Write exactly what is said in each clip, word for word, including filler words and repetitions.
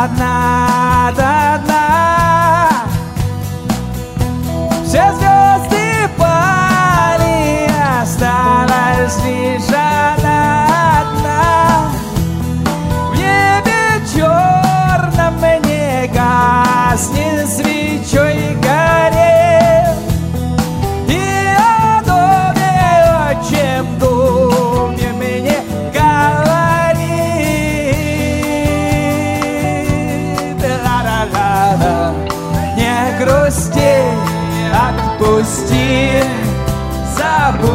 одна, до дна. Все звезды пали, осталась лишь она одна. В небе черном не гаснет свечой горел, и о доме отчим доме мне говорит. Ла-ла-ла-ла, не грусти, отпусти, забудь.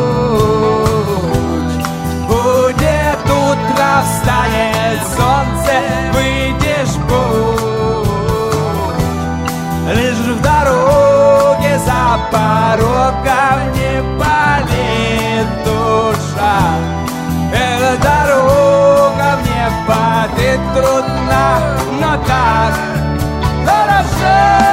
Будет утро, встанет солнце, выйдешь в путь. Лишь в дороге за порогом не болит душа. Эта дорога мне падает трудно, но так хорошо.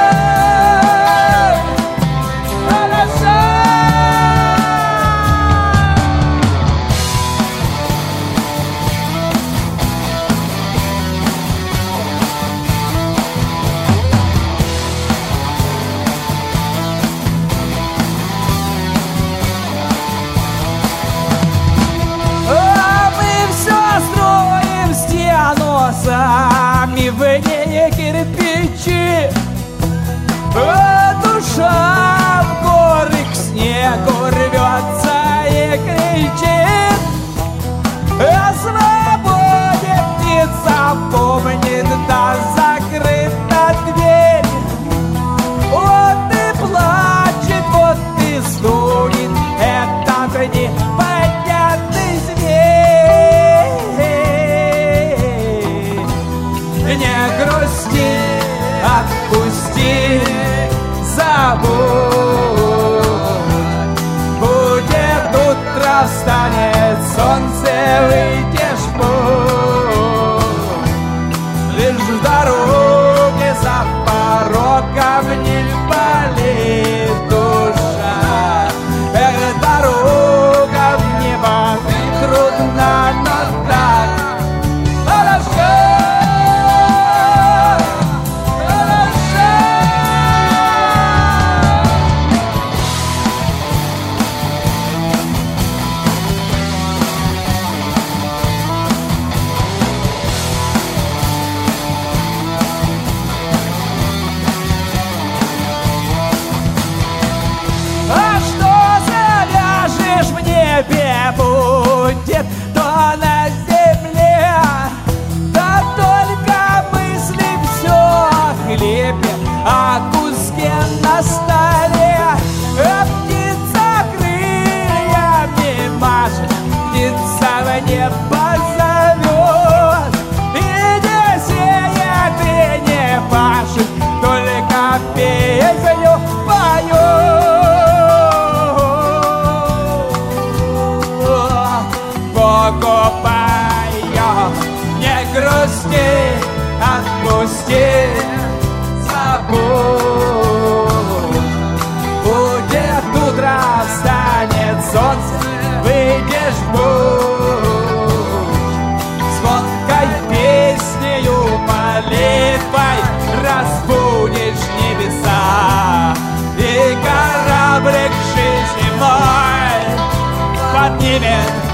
Сами в ней кирпичи, а душа в горы к снегу рвется и кричит. О свободе птица помнит, да закрыта дверь. Вот и плачет, вот и стонет этот непонятный зверь. Не грусти, отпусти, забудь. Будет утро, встанет солнце, выйдешь в путь. Лишь в дороге за порогом не болит душа. Эх, дорога в небо трудна, но так хорошо. Будет то на земле, да только мысли все о хлебе, о куске на столе. А птица крыльями машет, птица в небо зовет. И не сеет, и не пашет, только песню поет. Покупаю, не грусти, отпусти, забудь. Будет утро, встанет солнце, выйдешь в путь. Звонкой песнею, молитвой разбудишь небеса. И кораблик жизни мой поднимет